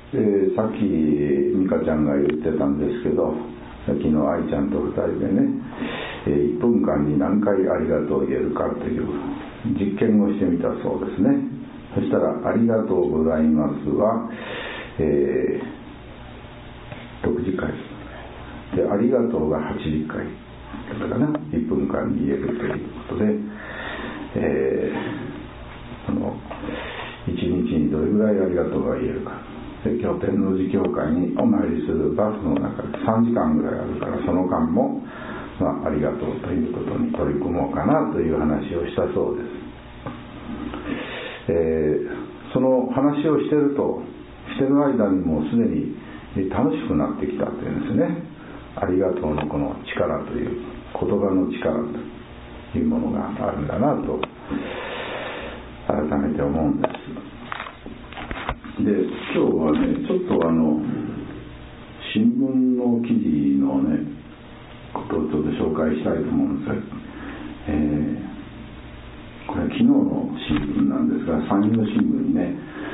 さっき美香ちゃんが言ってたんですけど、さっきの愛ちゃんと2人でね、1分間に何回ありがとうを言えるかという実験をしてみたそうですね。そしたらありがとうございますは、60回で、ありがとうが80回だったかな、1分間に言えるということで、1日にどれぐらいありがとうが言えるか。で、今日天王寺教会にお参りするバスの中で3時間ぐらいあるから、その間も、ありがとうということに取り組もうかなという話をしたそうです。その話をしてる間にもうすでに楽しくなってきたというんですね。ありがとうのこの力という、言葉の力というものがあるんだなと改めて思うんです。で、今日はね、ちょっと新聞の記事のね、ことをちょっと紹介したいと思うんですが、これは昨日の新聞なんですが、産業新聞にね、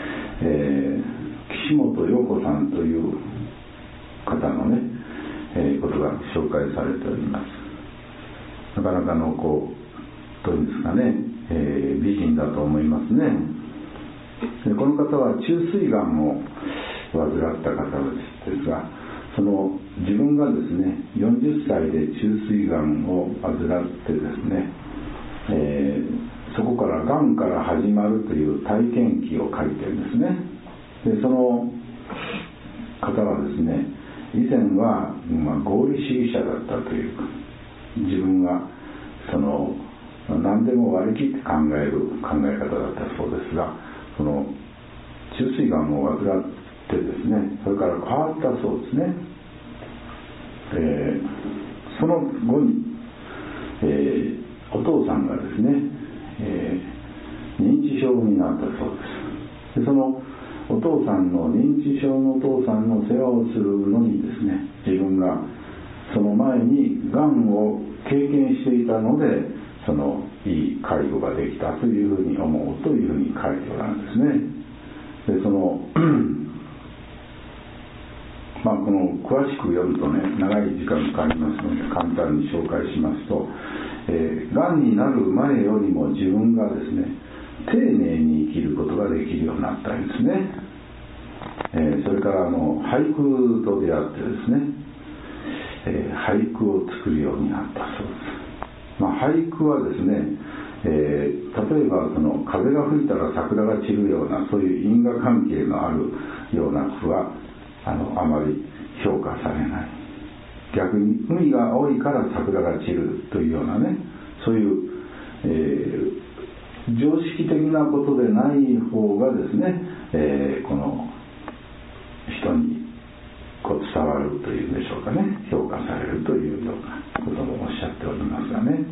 岸本陽子さんという方のね、ことが紹介されております。なかなかのどういうんですかね、美人だと思いますね。で、この方は虫垂がんを患った方ですが、その自分がですね、40歳で虫垂がんを患ってですね、そこからがんから始まるという体験記を書いてるんですね。で、その方はですね、以前は合理主義者だったというか、自分は何でも割り切って考える考え方だったそうですが、その虫垂がんを患ってですね、それから変わったそうですね。その後に、お父さんがですね、認知症になったそうです。で、そのお父さんの認知症のお父さんの世話をするのにですね、自分がその前にがんを経験していたので、いい介護ができたというふうに思うというふうに書いておられるんですね。で、この詳しく読むとね、長い時間かかりますので簡単に紹介しますと、がんになる前よりも自分がですね、丁寧に生きることができるようになったんですね。それから俳句と出会ってですね、俳句を作るようになったそうです。俳句はですね、例えば風が吹いたら桜が散るような、そういう因果関係のあるような句はあまり評価されない。逆に海が青いから桜が散るというようなね、そういう、常識的なことでない方がですね、この人に伝わるというんでしょうかね、評価されるというようなこともおっしゃっておりますがね。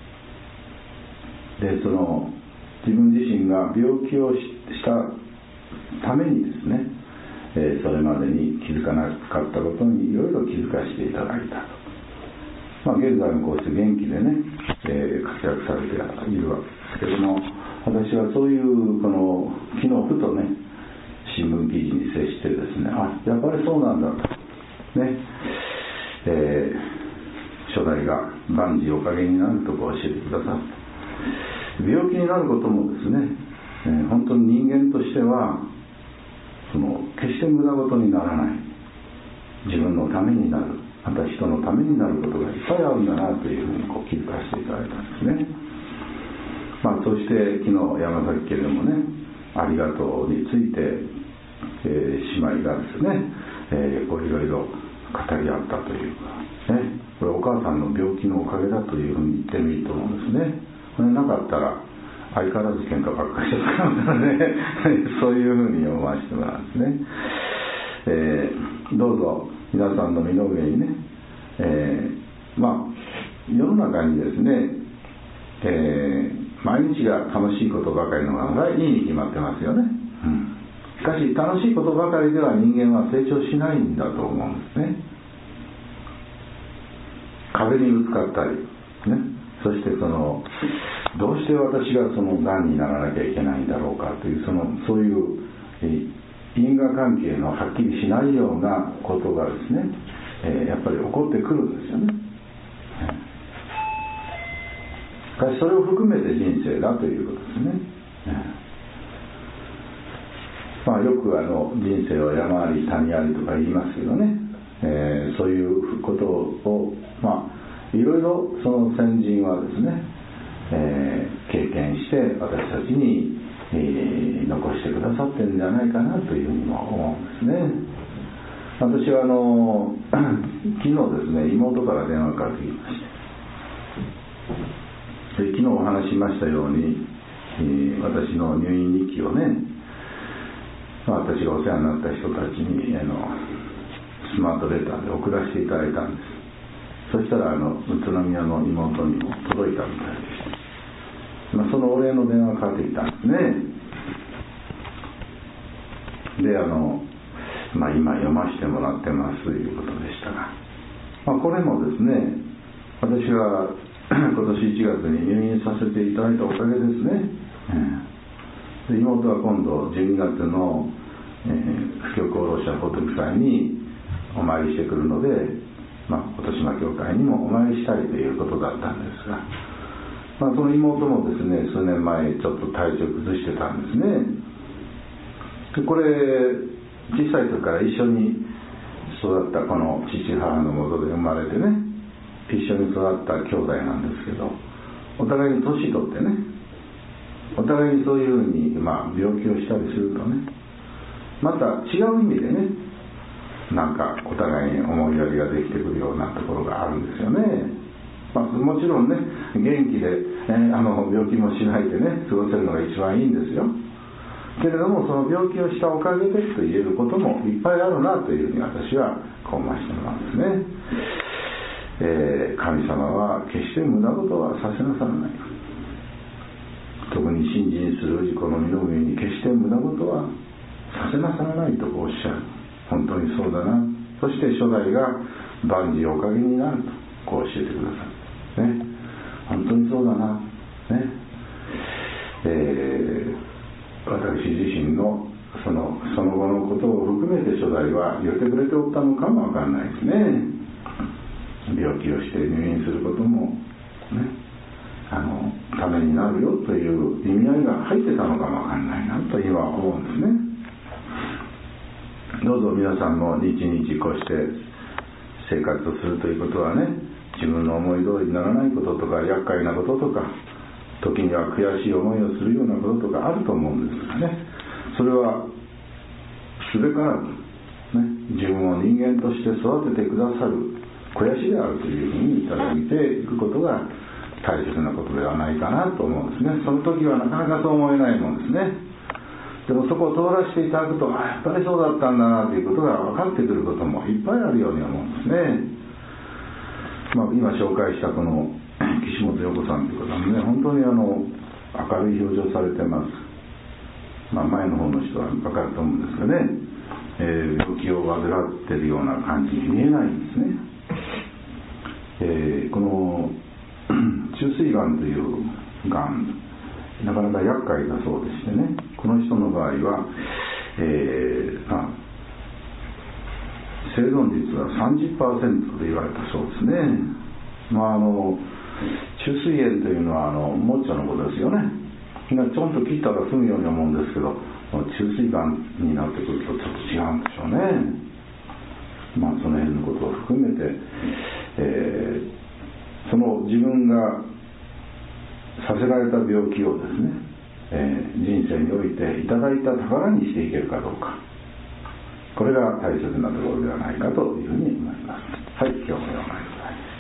で、自分自身が病気をしたためにですね、それまでに気づかなかったことにいろいろ気づかせていただいたと。現在もこうして元気でね、活躍されているわけですけれども、私はそういう昨日ふとね、新聞記事に接してですね、やっぱりそうなんだとね、初代が万事おかげになると教えてくださった。病気になることもですね、本当に人間としては決して無駄事にならない、自分のためになる、また人のためになることがいっぱいあるんだなというふうに気づかせていただいたんですね。そして昨日山崎家でもね、ありがとうについて、姉妹がですね、いろいろ語り合ったというか、ね、これお母さんの病気のおかげだというふうに言ってもいいと思うんですね。これなかったら相変わらず喧嘩ばっかりしてたからねそういうふうに思わせてもらうんですね。どうぞ皆さんの身の上にね、世の中にですね、毎日が楽しいことばかりの方がいいに決まってますよね。しかし楽しいことばかりでは人間は成長しないんだと思うんですね。壁にぶつかったりね、そしてどうして私ががんにならなきゃいけないんだろうかというそういう因果関係のはっきりしないようなことがですね、やっぱり起こってくるんですよね。しかしそれを含めて人生だということですね。よく人生は山あり谷ありとか言いますけどね、そういうことをいろいろその先人はですね、経験して私たちに、残してくださってるんじゃないかなというふうにも思うんですね。私は昨日ですね、妹から電話がかかってきまして、昨日お話ししましたように、私の入院日記をね、私がお世話になった人たちにスマートレターで送らせていただいたんです。そしたら宇都宮の妹にも届いたみたいでした。そのお礼の電話がかかってきたんですね。で今読ませてもらってますということでしたが、これもですね、私は今年1月に入院させていただいたおかげですね。で妹は今度12月の布教功労者仏祭にお参りしてくるので、琴島教会にもお参りしたいということだったんですが、その妹もですね、数年前ちょっと体調崩してたんですね。でこれ小さい時から一緒に育ったこの父母のもとで生まれてね、一緒に育った兄弟なんですけど、お互いに年取ってね、お互いにそういうふうに、病気をしたりするとね、また違う意味でね、なんかお互いに思いやりができてくるようなところがあるんですよね。もちろんね、元気で、病気もしないでね過ごせるのが一番いいんですよ。けれどもその病気をしたおかげでと言えることもいっぱいあるなというふうに私はこうましてもらうんですね。神様は決して無駄事はさせなさらない。特に信心する氏子の身の上に決して無駄事はさせなさらないとおっしゃる。本当にそうだな。そして初代が万事おかげになるとこう教えてくださる、ね、本当にそうだな、ね。私自身のその後のことを含めて初代は言ってくれておったのかもわかんないですね。病気をして入院することもね、ためになるよという意味合いが入ってたのかもわかんないなと今思うんですね。どうぞ皆さんも日々こうして生活をするということはね、自分の思い通りにならないこととか厄介なこととか、時には悔しい思いをするようなこととかあると思うんですがね、それはすべからず、ね、自分を人間として育ててくださる肥やしであるというふうにいただいていくことが大切なことではないかなと思うんですね。その時はなかなかそう思えないもんですね。でもそこを通らせていただくと、やっぱりそうだったんだなということが分かってくることもいっぱいあるように思うんですね。今紹介したこの岸本陽子さんという方もね、本当に明るい表情されてます。前の方の人は分かると思うんですがね、病気を患っているような感じに見えないんですね。この虫垂がんというがん、なかなか厄介だそうでしてね、この人の場合は、生存率は 30% と言われたそうですね。虫垂炎というのは盲腸のことですよね。ちょんと切ったら済むように思うんですけど、虫垂がんになってくるとちょっと違うんでしょうね。その辺のことを含めて、その自分がさせられた病気をですね、人生においていただいた宝にしていけるかどうか、これが大切なところではないかというふうに思います。はい、今日もお願いします。